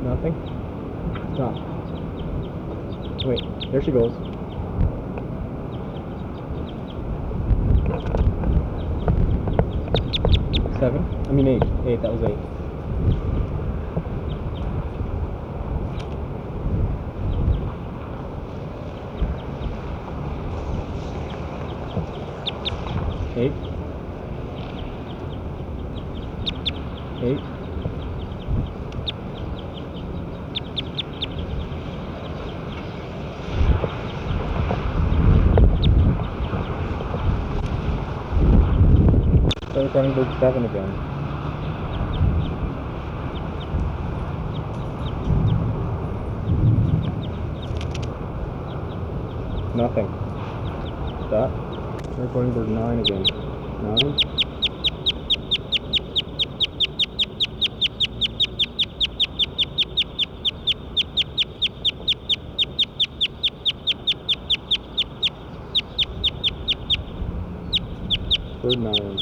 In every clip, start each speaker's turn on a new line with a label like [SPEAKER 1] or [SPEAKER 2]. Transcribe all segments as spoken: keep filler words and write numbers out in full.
[SPEAKER 1] Nothing. Stop. Wait, there she goes. Seven? I mean eight. Eight, that was eight. Eight. Eight. Start recording bird seven again. Nothing. Stop. Start recording bird nine again. Nine. Bird nine.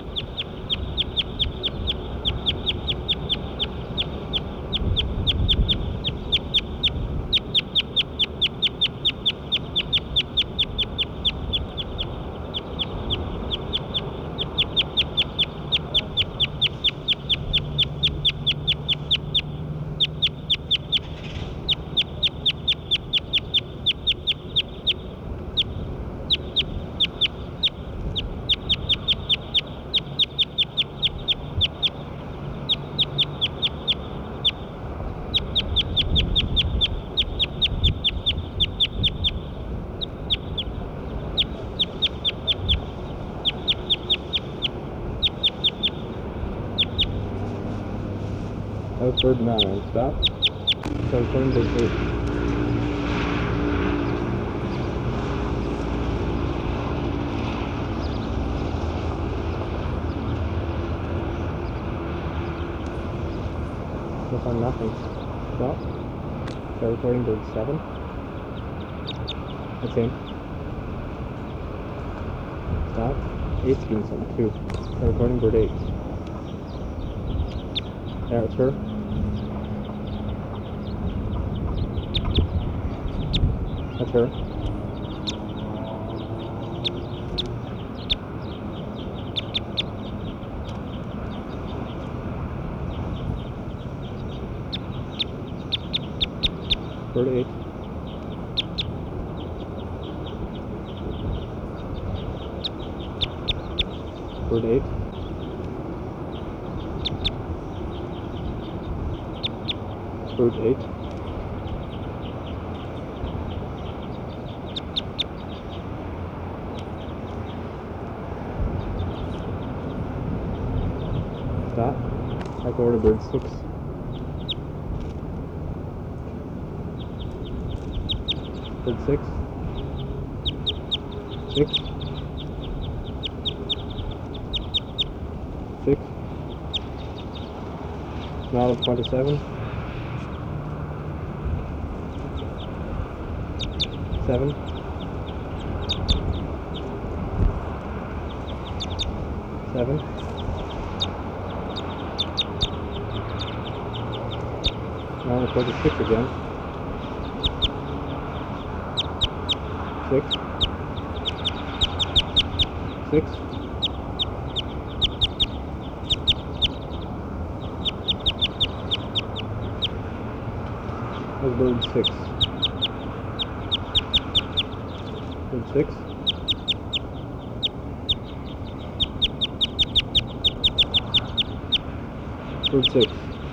[SPEAKER 1] That was bird nine. Stop. Start recording bird eight. So far nothing. Stop. Start recording bird seven. That's him. Stop. Eight's doing something too. Start recording bird eight. Yeah, it's her. That's her. Bird eight. Bird eight. Bird eight. Stop. Back over to bird six. Bird six. Six. Six. Now to twenty-seven. Seven. Seven. Now to twenty-six again. Six. Six. That's bird six. Bird six. Bird six.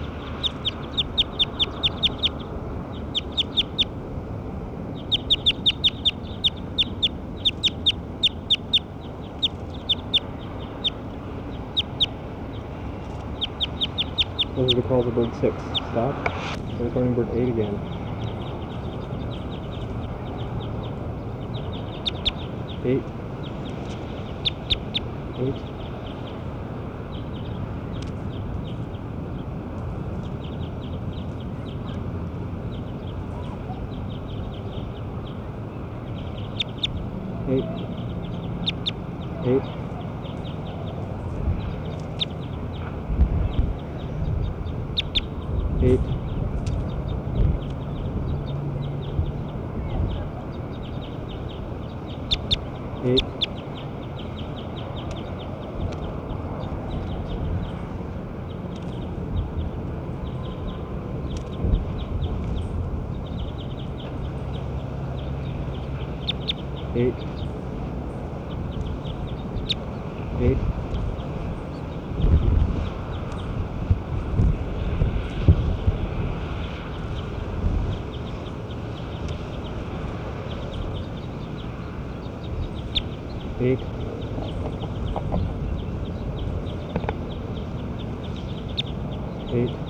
[SPEAKER 1] Those are the calls of bird six. Stop. We're recording bird eight again. Eight. Eight. Eight. Eight. Eight. eight, eight, eight, eight, eight,